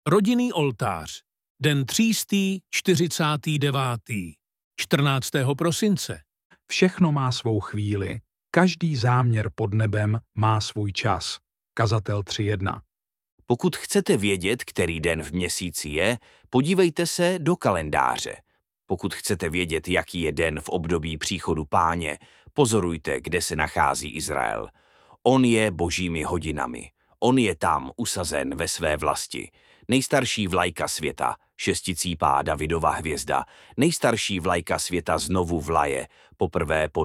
Rodinný oltář. Den 349. 14. prosince. Všechno má svou chvíli. Každý záměr pod nebem má svůj čas. Kazatel 3.1. Pokud chcete vědět, který den v měsíci je, podívejte se do kalendáře. Pokud chcete vědět, jaký je den v období příchodu Páně, pozorujte, kde se nachází Izrael. On je božími hodinami. On je tam usazen ve své vlasti. Nejstarší vlajka světa, šesticípá Davidova hvězda, nejstarší vlajka světa znovu vlaje, poprvé po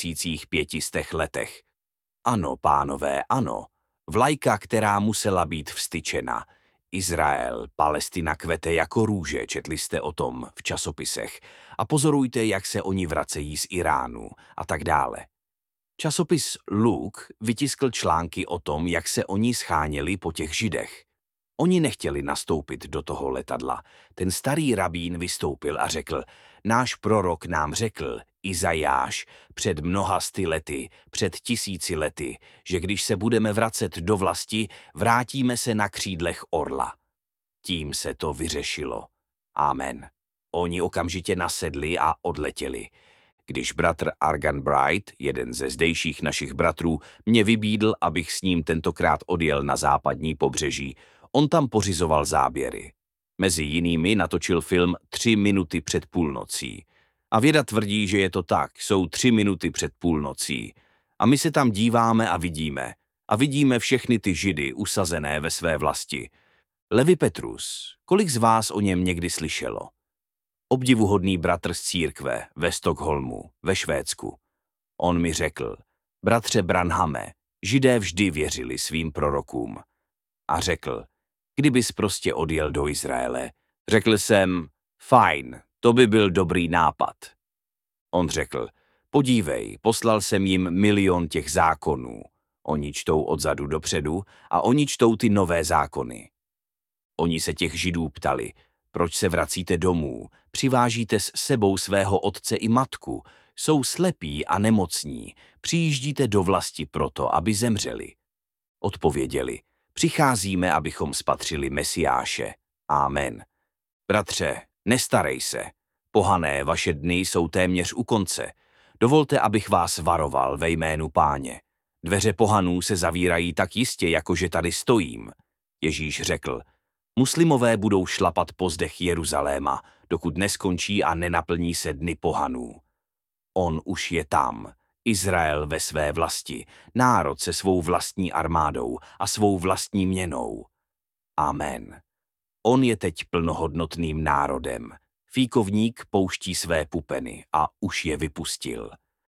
2500 letech. Ano, pánové, ano. Vlajka, která musela být vstyčena. Izrael, Palestina kvete jako růže, četli jste o tom v časopisech. A pozorujte, jak se oni vracejí z Iránu a tak dále. Časopis Luk vytiskl články o tom, jak se oni scháněli po těch Židech. Oni nechtěli nastoupit do toho letadla. Ten starý rabín vystoupil a řekl, náš prorok nám řekl, Izajáš, před mnoha sty lety, před 1000 lety, že když se budeme vracet do vlasti, vrátíme se na křídlech orla. Tím se to vyřešilo. Amen. Oni okamžitě nasedli a odletěli. Když bratr Argan Bright, jeden ze zdejších našich bratrů, mě vybídl, abych s ním tentokrát odjel na západní pobřeží, on tam pořizoval záběry. Mezi jinými natočil film 3 minuty před půlnocí. A věda tvrdí, že je to tak, jsou 3 minuty před půlnocí. A my se tam díváme a vidíme. A vidíme všechny ty Židy usazené ve své vlasti. Levi Petrus, kolik z vás o něm někdy slyšelo? Obdivuhodný bratr z církve ve Stockholmu, ve Švédsku. On mi řekl, bratře Branhame, Židé vždy věřili svým prorokům. A řekl, kdybys prostě odjel do Izraele. Řekl jsem, fajn, to by byl dobrý nápad. On řekl, podívej, poslal jsem jim 1 000 000 těch zákonů. Oni čtou odzadu dopředu a oni čtou ty nové zákony. Oni se těch Židů ptali, proč se vracíte domů, přivážíte s sebou svého otce i matku, jsou slepí a nemocní, přijíždíte do vlasti proto, aby zemřeli. Odpověděli, přicházíme, abychom spatřili Mesiáše. Amen. Bratře, nestarej se. Pohané, vaše dny jsou téměř u konce. Dovolte, abych vás varoval ve jménu Páně. Dveře pohanů se zavírají tak jistě, jako že tady stojím. Ježíš řekl, muslimové budou šlapat po zdech Jeruzaléma, dokud neskončí a nenaplní se dny pohanů. On už je tam. Izrael ve své vlasti, národ se svou vlastní armádou a svou vlastní měnou. Amen. On je teď plnohodnotným národem. Fíkovník pouští své pupeny a už je vypustil.